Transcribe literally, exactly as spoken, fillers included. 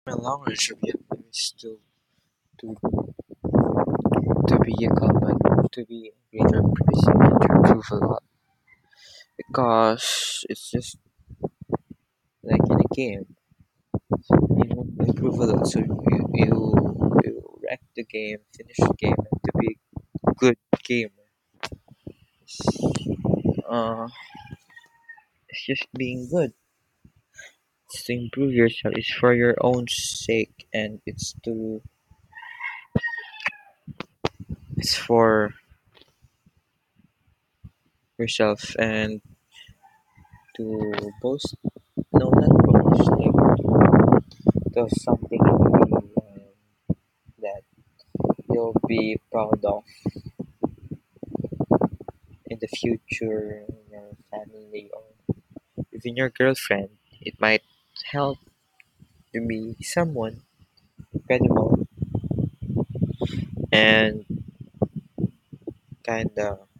My language objective is to to to be a common to be a greater person and to improve a lot because it's just like in a game. You want to improve a lot, so you you, you wreck the game, finish the game, and to be a good gamer. Uh, it's just being good. It's to improve yourself. It's for your own sake, and it's to it's for yourself and to boast. No, not boast. Like to something um, that you'll be proud of in the future, in your family, or even your girlfriend. It might help to be someone credible and kinda